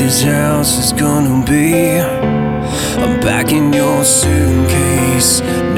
this house is gonna be. I'm back in your suitcase,